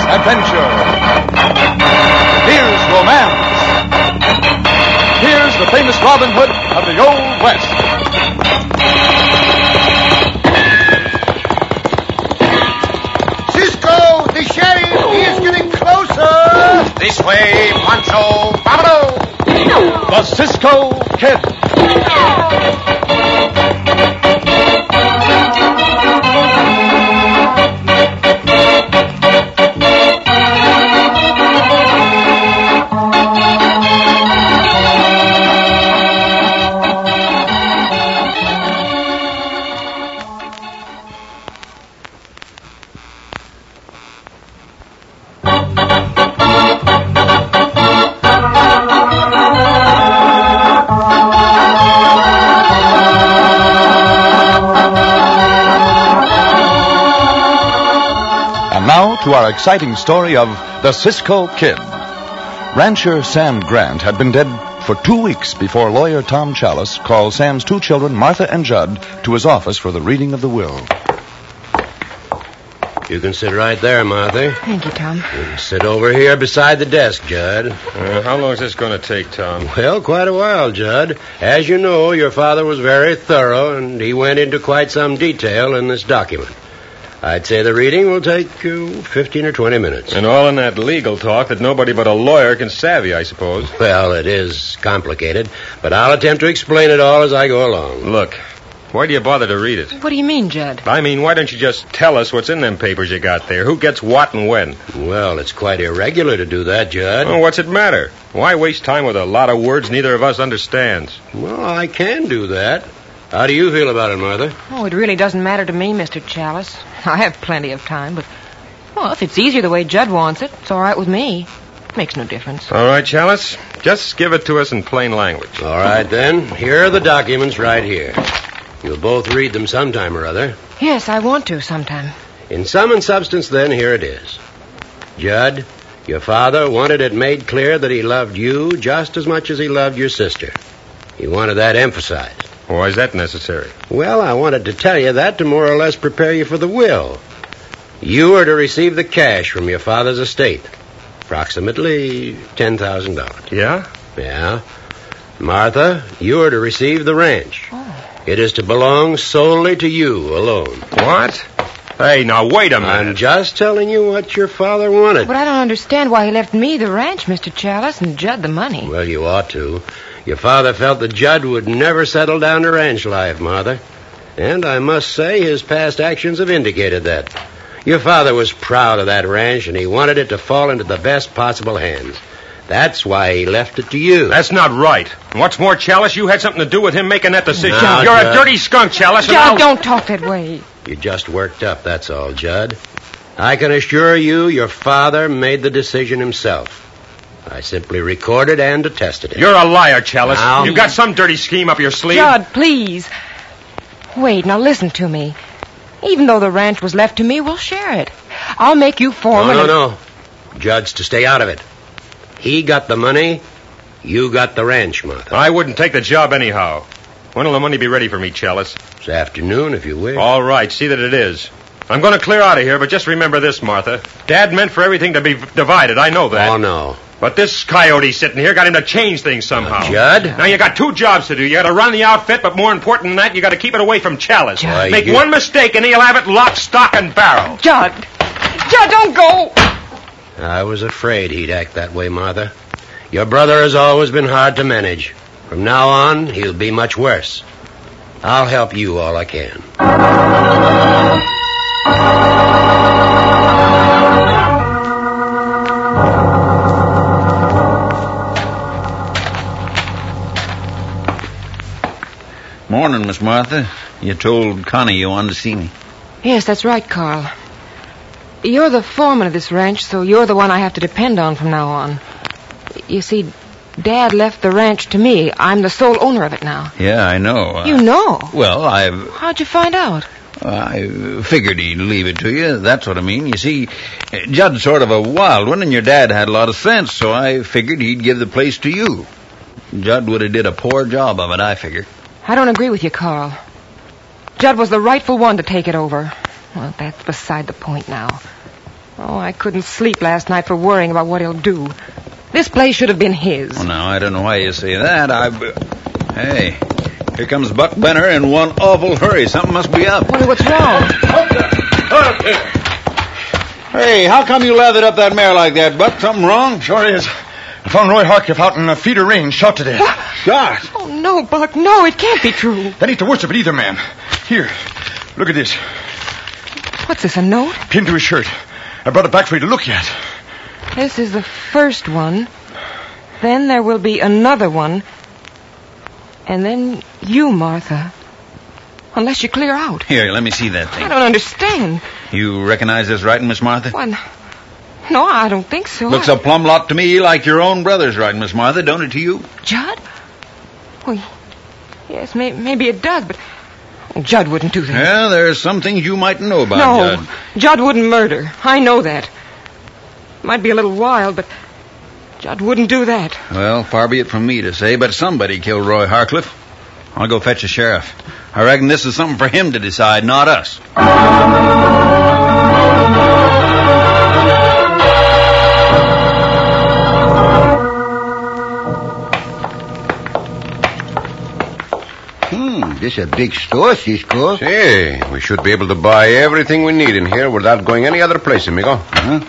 adventure. Here's romance. Here's the famous Robin Hood of the Old West. Cisco, the sheriff, he is getting closer. This way, Pancho. Vámonos! The Cisco Kid. To our exciting story of the Cisco Kid. Rancher Sam Grant had been dead for 2 weeks before lawyer Tom Chalice called Sam's 2 children, Martha and Judd, to his office for the reading of the will. You can sit right there, Martha. Thank you, Tom. You can sit over here beside the desk, Judd. How long is this going to take, Tom? Well, quite a while, Judd. As you know, your father was very thorough, and he went into quite some detail in this document. I'd say the reading will take 15 or 20 minutes. And all in that legal talk that nobody but a lawyer can savvy, I suppose. Well, it is complicated, but I'll attempt to explain it all as I go along. Look, why do you bother to read it? What do you mean, Judd? I mean, why don't you just tell us what's in them papers you got there? Who gets what and when? Well, it's quite irregular to do that, Judd. Oh, what's it matter? Why waste time with a lot of words neither of us understands? Well, I can do that. How do you feel about it, Martha? Oh, it really doesn't matter to me, Mr. Chalice. I have plenty of time, but, well, if it's easier the way Judd wants it, it's all right with me. Makes no difference. All right, Chalice. Just give it to us in plain language. All right, then. Here are the documents right here. You'll both read them sometime or other. Yes, I want to sometime. In sum and substance, then, here it is. Judd, your father wanted it made clear that he loved you just as much as he loved your sister. He wanted that emphasized. Why is that necessary? Well, I wanted to tell you that to more or less prepare you for the will. You are to receive the cash from your father's estate. Approximately $10,000. Yeah? Yeah. Martha, you are to receive the ranch. Oh. It is to belong solely to you alone. What? Hey, now, wait a minute. I'm just telling you what your father wanted. But I don't understand why he left me the ranch, Mr. Chalice, and Judd the money. Well, you ought to. Your father felt that Judd would never settle down to ranch life, Martha. And I must say his past actions have indicated that. Your father was proud of that ranch, and he wanted it to fall into the best possible hands. That's why he left it to you. That's not right. And what's more, Chalice, you had something to do with him making that decision. Now, You're Judd. a dirty skunk, Chalice. Judd, don't talk that way. You just worked up, that's all, Judd. I can assure you your father made the decision himself. I simply recorded and attested it. You're a liar, Chalice. Now. You've got some dirty scheme up your sleeve. Judd, please. Wait, now listen to me. Even though the ranch was left to me, we'll share it. I'll make you foreman. No. Judd's to stay out of it. He got the money. You got the ranch, Martha. I wouldn't take the job anyhow. When will the money be ready for me, Chalice? This afternoon, if you wish. All right, see that it is. I'm going to clear out of here, but just remember this, Martha. Dad meant for everything to be divided. I know that. Oh, no. But this coyote sitting here got him to change things somehow. Judd? Now, you got 2 jobs to do. You got to run the outfit, but more important than that, you got to keep it away from Chalice. Judd. Make one mistake, and he'll have it lock, stock, and barrel. Judd! Judd, don't go! I was afraid he'd act that way, Martha. Your brother has always been hard to manage. From now on, he'll be much worse. I'll help you all I can. Morning, Miss Martha. You told Connie you wanted to see me. Yes, that's right, Carl. You're the foreman of this ranch, so you're the one I have to depend on from now on. You see, Dad left the ranch to me. I'm the sole owner of it now. Yeah, I know. You know? Well, How'd you find out? I figured he'd leave it to you. That's what I mean. You see, Judd's sort of a wild one, and your dad had a lot of sense, so I figured he'd give the place to you. Judd would have did a poor job of it, I figure. I don't agree with you, Carl. Judd was the rightful one to take it over. Well, that's beside the point now. Oh, I couldn't sleep last night for worrying about what he'll do. This place should have been his. Well, now, I don't know why you say that. Hey, here comes Buck Benner in one awful hurry. Something must be up. Wonder what's wrong. Hey, how come you lathered up that mare like that, Buck? Something wrong? Sure is. I found Roy Harcliffe out in a feeder range, shot to death. Shot? Oh, no, Buck, no, it can't be true. That ain't the worst of it either, ma'am. Here, look at this. What's this, a note? Pinned to his shirt. I brought it back for you to look at. This is the first one. Then there will be another one. And then you, Martha. Unless you clear out. Here, let me see that I thing. don't understand. You recognize this writing, Miss Martha? What? No, I don't think so. Looks a plumb lot to me like your own brother's writing, Miss Martha, don't it to you? Judd? Well, yes, maybe it does, but Judd wouldn't do that. Well, there's some things you might know about No, Judd. Judd wouldn't murder. I know that. Might be a little wild, but Judd wouldn't do that. Well, far be it from me to say, but somebody killed Roy Harcliffe. I'll go fetch the sheriff. I reckon this is something for him to decide, not us. This is a big store, Cisco. Hey, we should be able to buy everything we need in here without going any other place, amigo. Huh?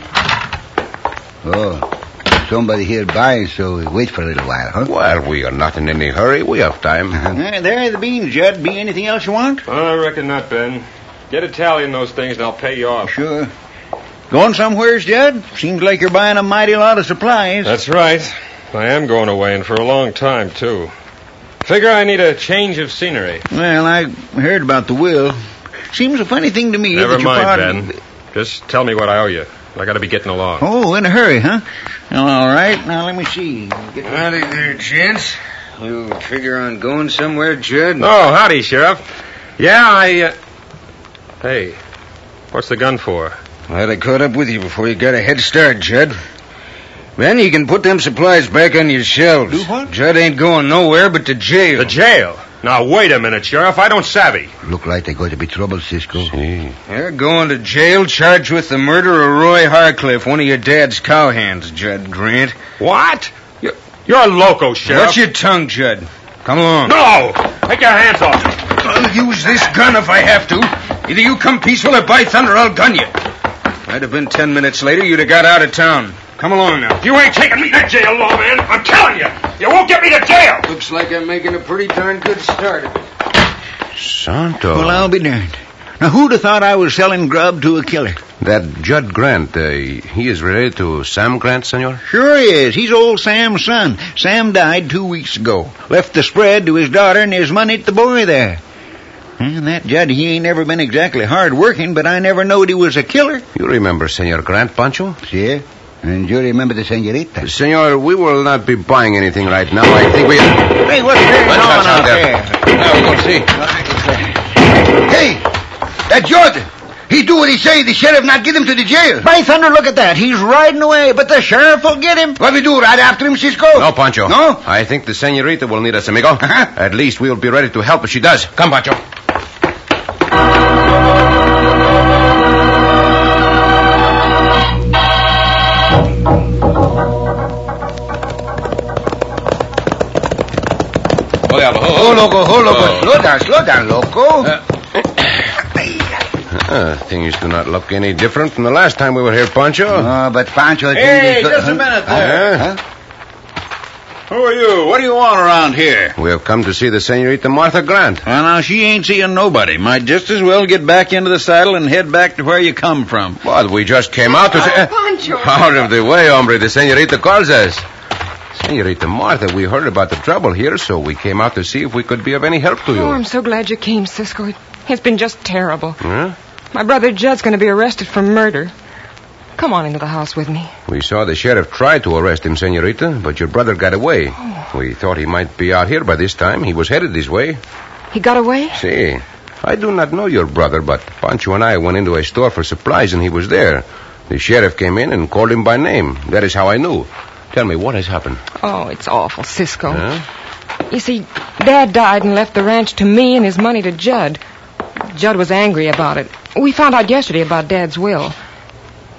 Oh, somebody here buying, so we wait for a little while, huh? Well, we are not in any hurry. We have time. There are the beans, Judd. Be anything else you want? I reckon not, Ben. Get a tally in those things and I'll pay you off. Sure. Going somewheres, Judd? Seems like you're buying a mighty lot of supplies. That's right. I am going away, and for a long time, too. Figure I need a change of scenery. Well, I heard about the will. Seems a funny thing to me. Never that your mind, Ben. Just tell me what I owe you. I got to be getting along. Oh, in a hurry, huh? All right. Now, let me see. Howdy there, gents. You figure on going somewhere, Judd? Oh, howdy, Sheriff. Yeah, Hey, what's the gun for? Glad I caught up with you before you got a head start, Judd. Then you can put them supplies back on your shelves. Do what? Judd ain't going nowhere but to jail. The jail? Now, wait a minute, Sheriff. I don't savvy. Look like they're going to be trouble, Cisco. They're going to jail charged with the murder of Roy Harcliffe, one of your dad's cowhands, Judd Grant. What? You're a loco, Sheriff. Watch your tongue, Judd. Come along. No! Take your hands off me. I'll use this gun if I have to. Either you come peaceful or by thunder, I'll gun you. I'd have been 10 minutes later, you'd have got out of town. Come along now. You ain't taking me to jail, lawman. I'm telling you. You won't get me to jail. Looks like I'm making a pretty darn good start of it. Santo. Well, I'll be darned. Now, who'd have thought I was selling grub to a killer? That Judd Grant, he is related to Sam Grant, senor? Sure he is. He's old Sam's son. Sam died 2 weeks ago. Left the spread to his daughter and his money to the boy there. And that Judd, he ain't never been exactly hard working, but I never knowed he was a killer. You remember Senor Grant, Pancho? See? And you remember the senorita? Senor, we will not be buying anything right now. I think we... Hey, what's going on out there? Now we'll go see. Hey! That Judd! He do what he say. The sheriff not get him to the jail. By thunder, look at that. He's riding away, but the sheriff will get him. What we do, ride after him, Cisco? No, Pancho. No? I think the senorita will need us, amigo. At least we'll be ready to help if she does. Come, Pancho. Oh, loco. Slow down, loco. Things do not look any different from the last time we were here, Pancho. But Pancho... Hey, just a minute there. Who are you? What do you want around here? We have come to see the senorita Martha Grant. Well, now, she ain't seeing nobody. Might just as well get back into the saddle and head back to where you come from. Well, we just came out to say... Pancho! Out of the way, hombre. The senorita calls us. Senorita Martha, we heard about the trouble here, so we came out to see if we could be of any help to you. Oh, I'm so glad you came, Cisco. It's been just terrible. Huh? My brother Judd's going to be arrested for murder. Come on into the house with me. We saw the sheriff try to arrest him, senorita, but your brother got away. Oh. We thought he might be out here by this time. He was headed this way. He got away? See, I do not know your brother, but Pancho and I went into a store for supplies, and he was there. The sheriff came in and called him by name. That is how I knew. Tell me, what has happened? Oh, it's awful, Cisco. Huh? You see, Dad died and left the ranch to me and his money to Judd. Judd was angry about it. We found out yesterday about Dad's will.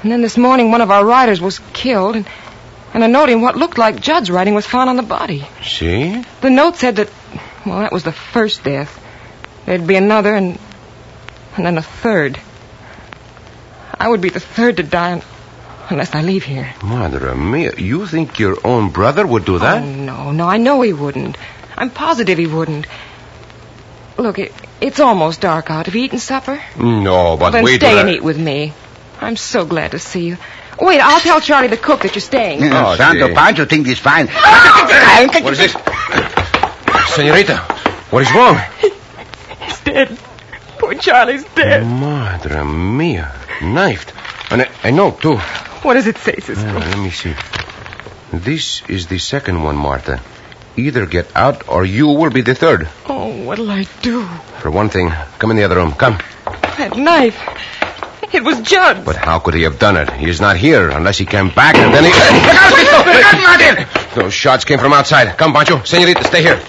And then this morning, one of our riders was killed, and a note in what looked like Judd's writing was found on the body. See? The note said that, well, that was the first death. There'd be another, and then a third. I would be the third to die unless I leave here. Madre mia, you think your own brother would do that? Oh, no, I know he wouldn't. I'm positive he wouldn't. Look, it's almost dark out. Have you eaten supper? No, but then wait. Stay and eat with me. I'm so glad to see you. Wait, I'll tell Charlie the cook that you're staying. Yeah, Santo gee. Pancho think this fine. What is this? Senorita, what is wrong? He's dead. Poor Charlie's dead. Madre mia, knifed. And a note, too. What does it say, Cisco? Let me see. This is the second one, Martha. Either get out or you will be the third. Oh, what'll I do? For one thing, come in the other room. Come. That knife. It was Judd. But how could he have done it? He is not here unless he came back and then he... Look out, Cisco! Look out, Martin! Those shots came from outside. Come, Pancho. Senorita, stay here.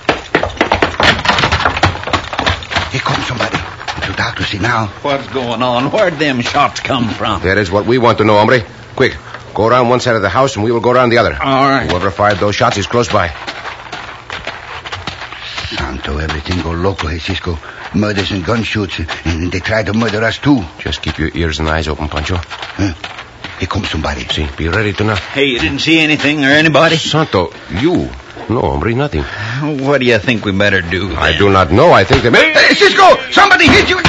Here comes somebody. Too dark to see now. What's going on? Where'd them shots come from? That is what we want to know, hombre. Quick, go around one side of the house and we will go around the other. All right. Whoever fired those shots is close by. Santo, everything go loco, hey, Cisco. Murders and gun shoots, and they try to murder us, too. Just keep your ears and eyes open, Pancho. Here comes somebody. See, be ready to knock. Hey, you didn't see anything or anybody? Santo, you. No, hombre, nothing. What do you think we better do, then? I do not know. I think they may... Hey, Cisco! Somebody hit you!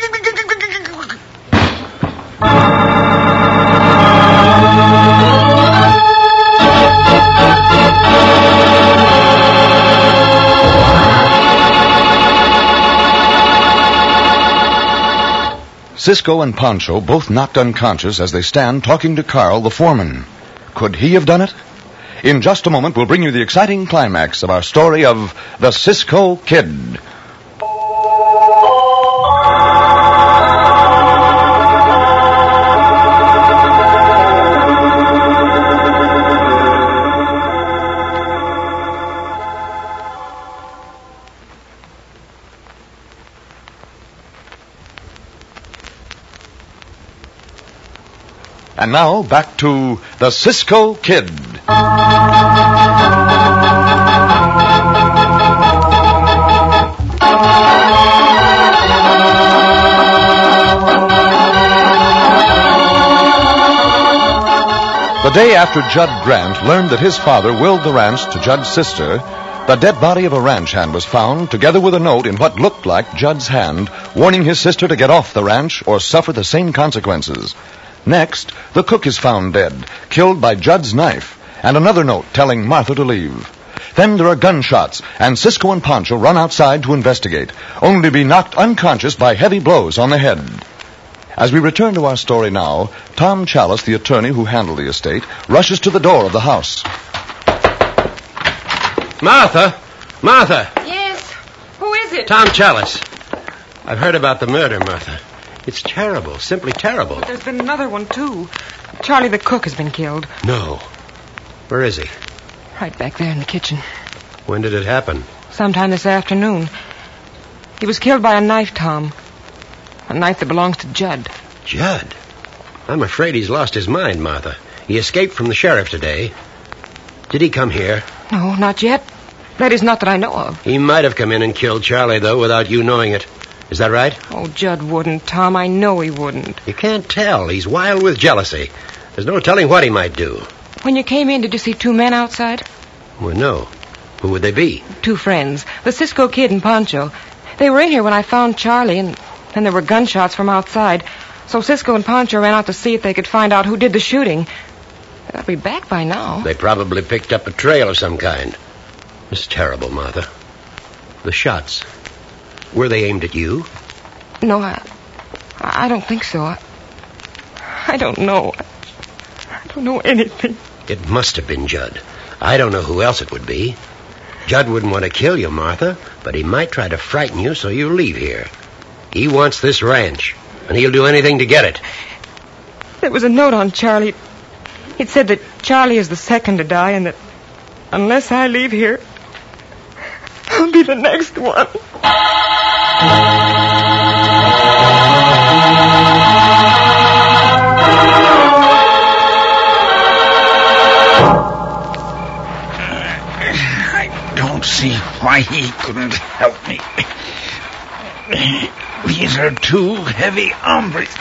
Cisco and Pancho both knocked unconscious as they stand talking to Carl, the foreman. Could he have done it? In just a moment, we'll bring you the exciting climax of our story of the Cisco Kid. And now, back to the Cisco Kid. The day after Judd Grant learned that his father willed the ranch to Judd's sister, the dead body of a ranch hand was found, together with a note in what looked like Judd's hand, warning his sister to get off the ranch or suffer the same consequences. Next, the cook is found dead, killed by Judd's knife, and another note telling Martha to leave. Then there are gunshots, and Cisco and Pancho run outside to investigate, only to be knocked unconscious by heavy blows on the head. As we return to our story now, Tom Chalice, the attorney who handled the estate, rushes to the door of the house. Martha! Martha! Yes? Who is it? Tom Chalice. I've heard about the murder, Martha. It's terrible, simply terrible. But there's been another one, too. Charlie the cook has been killed. No. Where is he? Right back there in the kitchen. When did it happen? Sometime this afternoon. He was killed by a knife, Tom. A knife that belongs to Judd. Judd? I'm afraid he's lost his mind, Martha. He escaped from the sheriff today. Did he come here? No, not yet. That is not that I know of. He might have come in and killed Charlie, though, without you knowing it. Is that right? Oh, Judd wouldn't, Tom. I know he wouldn't. You can't tell. He's wild with jealousy. There's no telling what he might do. When you came in, did you see two men outside? Well, no. Who would they be? Two friends. The Cisco Kid and Pancho. They were in here when I found Charlie, and then there were gunshots from outside. So Cisco and Pancho ran out to see if they could find out who did the shooting. They'll be back by now. They probably picked up a trail of some kind. It's terrible, Martha. The shots. Were they aimed at you? No, I don't think so. I don't know. I don't know anything. It must have been Judd. I don't know who else it would be. Judd wouldn't want to kill you, Martha, but he might try to frighten you so you leave here. He wants this ranch, and he'll do anything to get it. There was a note on Charlie. It said that Charlie is the second to die, and that unless I leave here, I'll be the next one. He couldn't help me. These are two heavy hombres.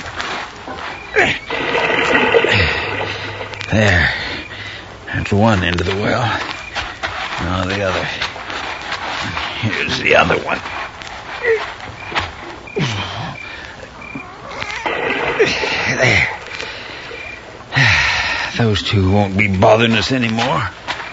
There. That's one end of the well. Now the other. Here's the other one. There. Those two won't be bothering us anymore.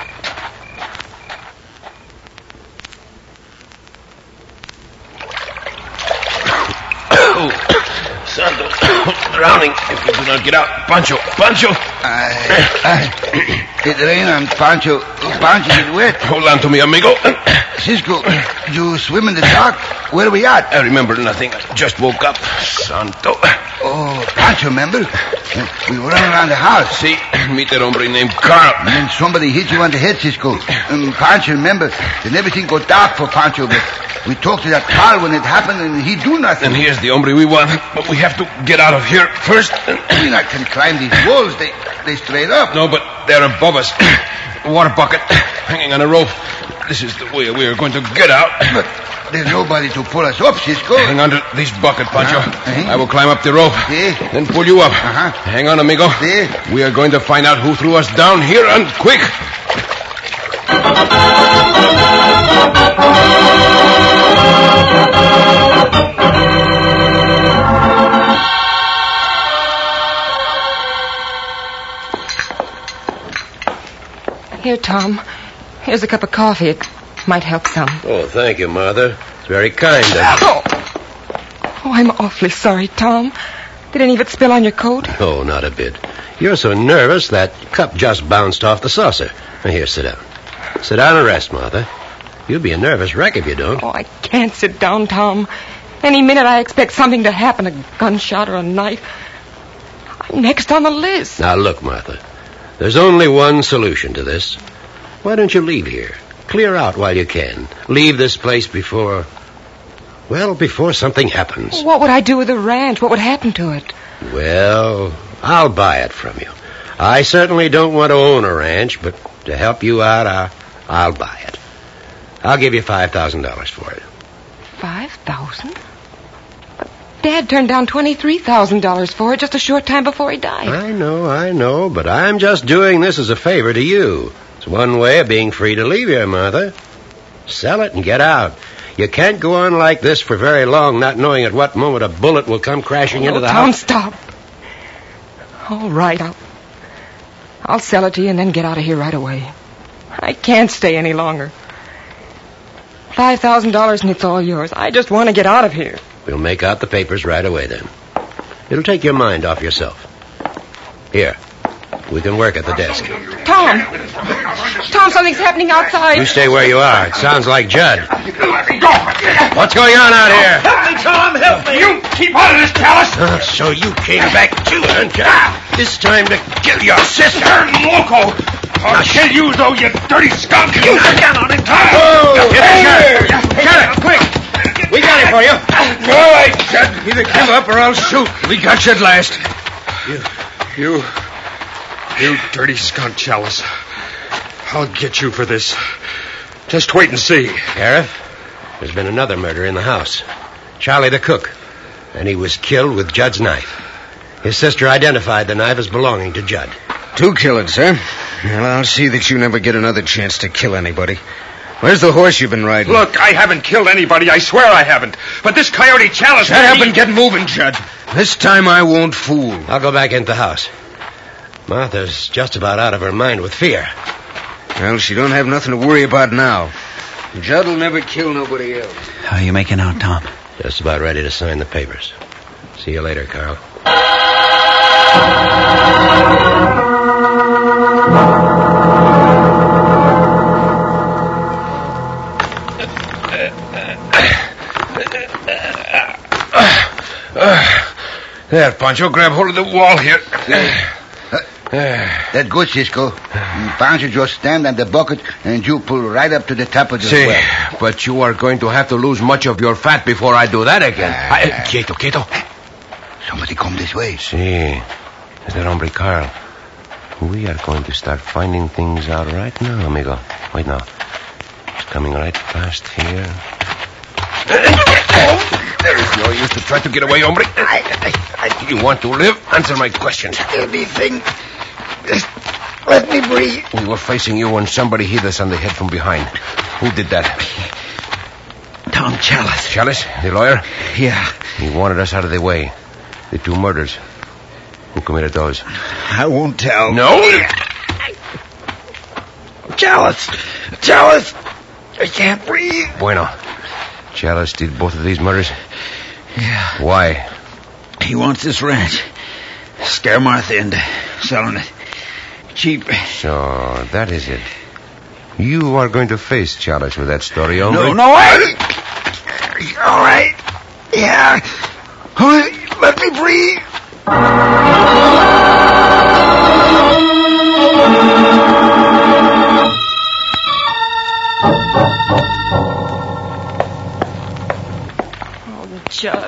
Santo, drowning if you do not get out. Pancho. It rain and Pancho get wet. Hold on to me, amigo. Cisco, you swim in the dark? Where are we at? I remember nothing. I just woke up. Santo. Oh, Pancho, remember? We were running around the house. See, meet that hombre named Carl. And then somebody hit you on the head, Cisco. Pancho, remember, then everything go dark for Pancho, but we talked to that Carl when it happened, and he do nothing. And here's the hombre we want, but we have to get out of here first. We not can climb these walls. They straight up. No, but they're above us. A water bucket hanging on a rope. This is the way we are going to get out. But there's nobody to pull us up, Cisco. Hang on to this bucket, Pancho. Uh-huh. I will climb up the rope. See? Then pull you up. Uh-huh. Hang on, amigo. See? We are going to find out who threw us down here, and quick. Here, Tom. Here's a cup of coffee. It might help some. Oh, thank you, Martha. It's very kind of you. Oh, I'm awfully sorry, Tom. Did any of it spill on your coat? Oh, not a bit. You're so nervous that cup just bounced off the saucer. Now, here, sit down. Sit down and rest, Martha. You'll be a nervous wreck if you don't. Oh, I can't sit down, Tom. Any minute I expect something to happen, a gunshot or a knife. I'm next on the list. Now, look, Martha. There's only one solution to this. Why don't you leave here? Clear out while you can. Leave this place before something happens. What would I do with the ranch? What would happen to it? Well, I'll buy it from you. I certainly don't want to own a ranch, but to help you out, I'll buy it. I'll give you $5,000 for it. $5,000? But Dad turned down $23,000 for it just a short time before he died. I know, but I'm just doing this as a favor to you. It's one way of being free to leave here, Martha. Sell it and get out. You can't go on like this for very long, not knowing at what moment a bullet will come crashing into the Tom, house. stop. All right, I'll sell it to you and then get out of here right away. I can't stay any longer. $5,000 and it's all yours. I just want to get out of here. We'll make out the papers right away then. It'll take your mind off yourself. Here, we can work at the desk. Tom, something's happening outside. You stay where you are. It sounds like Judd. What's going on out here? Help me, Tom, help me. You keep out of this palace. So you came back too, huh, Judd? This time to kill your sister. Loco. I'll kill you, though, you dirty skunk. You get down on him, Tom. Shut it, quick. We got him for you. All right, Judd. Either give up or I'll shoot. We got you at last. You dirty skunk, Chalice. I'll get you for this. Just wait and see. Sheriff, there's been another murder in the house. Charlie the cook. And he was killed with Judd's knife. His sister identified the knife as belonging to Judd. 2 killings, huh? Well, I'll see that you never get another chance to kill anybody. Where's the horse you've been riding? Look, I haven't killed anybody. I swear I haven't. But this coyote Chalice... Shut up and get moving, Judd. This time I won't fool. I'll go back into the house. Martha's just about out of her mind with fear. Well, she don't have nothing to worry about now. Judd will never kill nobody else. How are you making out, Tom? Just about ready to sign the papers. See you later, Carl. There, Pancho, grab hold of the wall here. That's good, Cisco. Pancho just stand on the bucket and you pull right up to the top of the well. But you are going to have to lose much of your fat before I do that again. Quieto. Somebody come this way. See, it's that hombre Carl. We are going to start finding things out right now, amigo. Wait now. coming right past here. There is no use to try to get away, hombre. You want to live? Answer my questions. Anything. Just let me breathe. We were facing you when somebody hit us on the head from behind. Who did that? Tom Chalice. Chalice, the lawyer? Yeah. He wanted us out of the way. The 2 murders. Who committed those? I won't tell. No? Chalice. I can't breathe. Bueno. Chalice did both of these murders? Yeah. Why? He wants this ranch. Scare Martha into selling it cheap. So, that is it. You are going to face Chalice with that story, hombre? No, I... All right. Yeah. Let me breathe. Oh, Judd,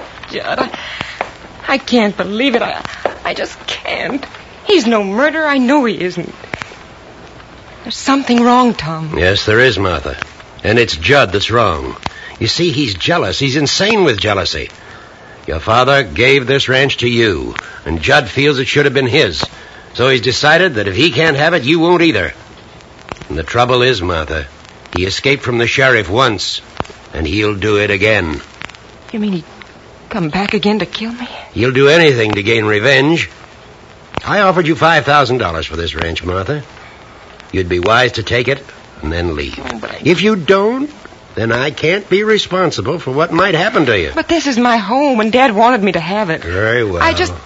I can't believe it. I just can't. He's no murderer. I know he isn't. There's something wrong, Tom. Yes, there is, Martha. And it's Judd that's wrong. You see, he's jealous. He's insane with jealousy. Your father gave this ranch to you, and Judd feels it should have been his. So he's decided that if he can't have it, you won't either. And the trouble is, Martha, he escaped from the sheriff once, and he'll do it again. You mean he'd come back again to kill me? He'll do anything to gain revenge. I offered you $5,000 for this ranch, Martha. You'd be wise to take it and then leave. Oh, but If you don't, then I can't be responsible for what might happen to you. But this is my home, and Dad wanted me to have it. Very well.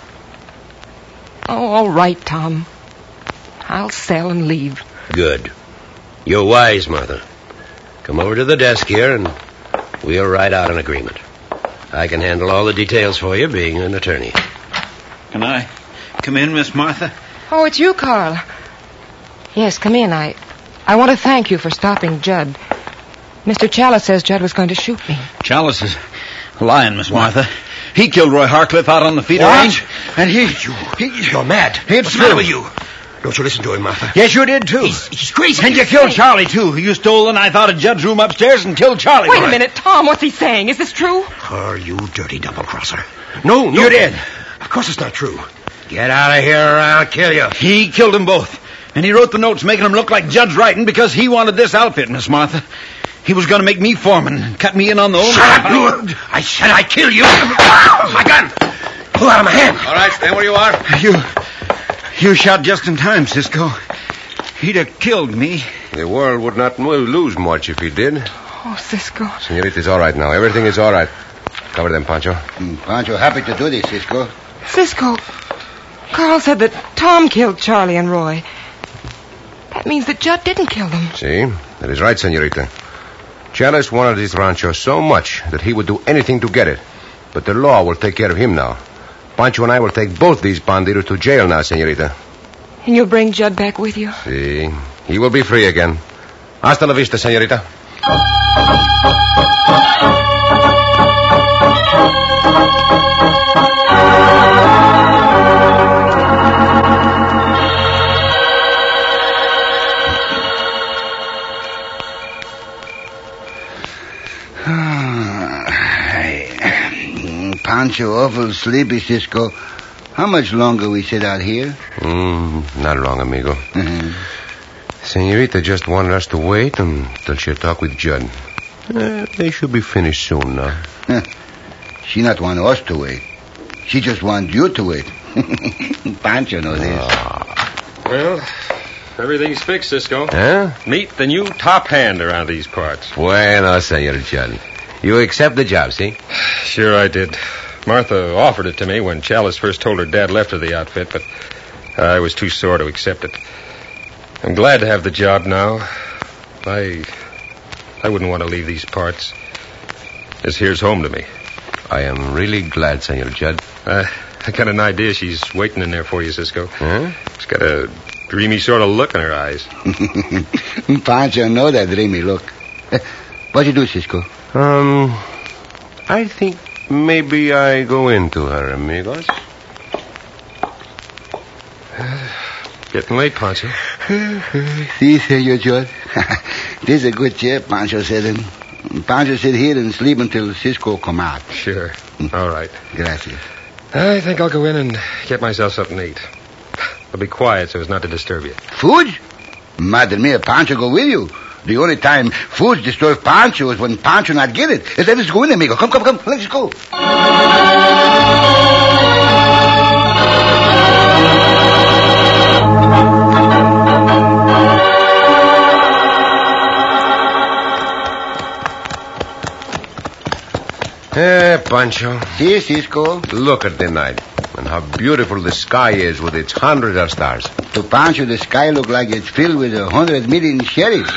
Oh, all right, Tom. I'll sell and leave. Good. You're wise, Martha. Come over to the desk here, and we'll write out an agreement. I can handle all the details for you, being an attorney. Can I come in, Miss Martha? Oh, it's you, Carl. Yes, come in. I want to thank you for stopping Judd. Mr. Chalice says Judd was going to shoot me. Chalice is lying, Miss Martha. He killed Roy Harcliffe out on the feeder range. And You're mad. It's What's the matter with you? Don't you listen to him, Martha. Yes, you did, too. He's crazy. And you killed Charlie, too. You stole the knife out of Judd's room upstairs and killed Charlie. Wait a minute, Tom. What's he saying? Is this true? Are you dirty double-crosser? No. You did. Of course it's not true. Get out of here or I'll kill you. He killed them both. And he wrote the notes making them look like Judd's writing because he wanted this outfit, Miss Martha. He was going to make me foreman and cut me in on the old... Shut up, you! I said I'd kill you. My gun! Pull out of my hand. All right, stand where you are. You shot just in time, Cisco. He'd have killed me. The world would not lose much if he did. Oh, Cisco. Senorita's all right now. Everything is all right. Cover them, Pancho. Pancho, happy to do this, Cisco. Cisco, Carl said that Tom killed Charlie and Roy. That means that Judd didn't kill them. See? That is right, senorita. Chalice wanted this rancho so much that he would do anything to get it. But the law will take care of him now. Pancho and I will take both these bandidos to jail now, senorita. And you'll bring Judd back with you? See? He will be free again. Hasta la vista, senorita. Pancho awful sleepy, Cisco. How much longer we sit out here? Not long, amigo. Senorita just wanted us to wait until she talk with Judd. They should be finished soon now. She not want us to wait. She just want you to wait. Pancho knows this. Well, everything's fixed, Cisco. Huh? Meet the new top hand around these parts. Bueno, Senor Judd. You accept the job, see? Sure I did. Martha offered it to me when Chalice first told her Dad left her the outfit, but I was too sore to accept it. I'm glad to have the job now. I wouldn't want to leave these parts. This here's home to me. I am really glad, Senor Judd. I got an idea she's waiting in there for you, Cisco. Huh? She's got a dreamy sort of look in her eyes. Pancho know that dreamy look. What you do, Cisco? I think maybe I go into her, amigos. Getting late, Pancho. See, Senor George. This is a good chair, Pancho said. And Pancho sit here and sleep until Cisco come out. Sure. All right. Gracias. I think I'll go in and get myself something to eat. I'll be quiet so as not to disturb you. Food? Madre mia, Pancho go with you. The only time food disturbs Pancho is when Pancho not get it. Let us go in, amigo. Come. Let's go. Pancho. See, Cisco. Look at the night. And how beautiful the sky is with its hundreds of stars. To Pancho, the sky look like it's filled with 100 million sheriffs.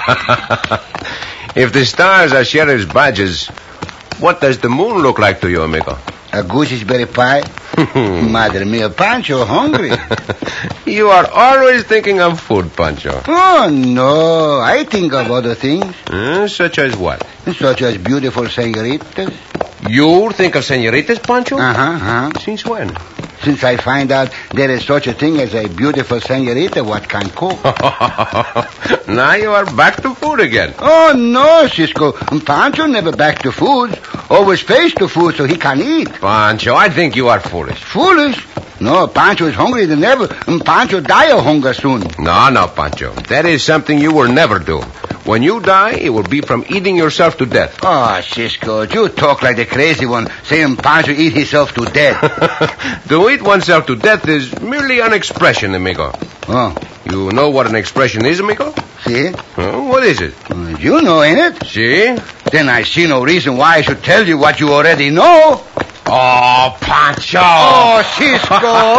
If the stars are sheriff's badges, what does the moon look like to you, amigo? A gooseberry pie? Madre mia, Pancho hungry. You are always thinking of food, Pancho. Oh, no. I think of other things. Such as what? Such as beautiful senoritas. You think of senoritas, Pancho? Uh-huh. Since when? Since I find out there is such a thing as a beautiful senorita what can cook. Now you are back to food again. Oh, no, Cisco. Pancho never back to food. Always face to food so he can eat. Pancho, I think you are foolish. Foolish? No, Pancho is hungry than ever. Pancho die of hunger soon. No, Pancho. That is something you will never do. When you die, it will be from eating yourself to death. Oh, Cisco, you talk like the crazy one, saying Pancho eat himself to death. To eat oneself to death is merely an expression, amigo. Oh. You know what an expression is, amigo? See? What is it? You know, ain't it? See? Then I see no reason why I should tell you what you already know. Oh, Pancho! Oh, Cisco!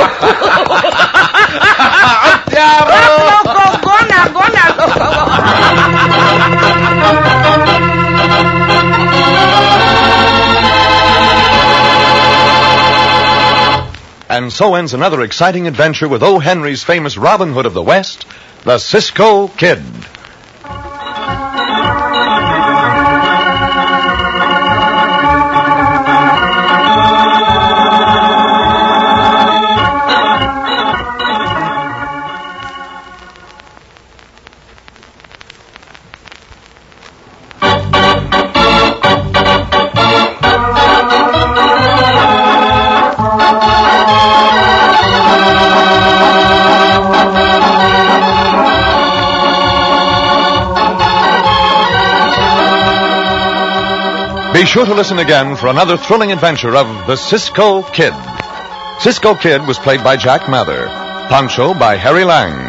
And so ends another exciting adventure with O. Henry's famous Robin Hood of the West, the Cisco Kid. Be sure to listen again for another thrilling adventure of the Cisco Kid. Cisco Kid was played by Jack Mather. Pancho by Harry Lang.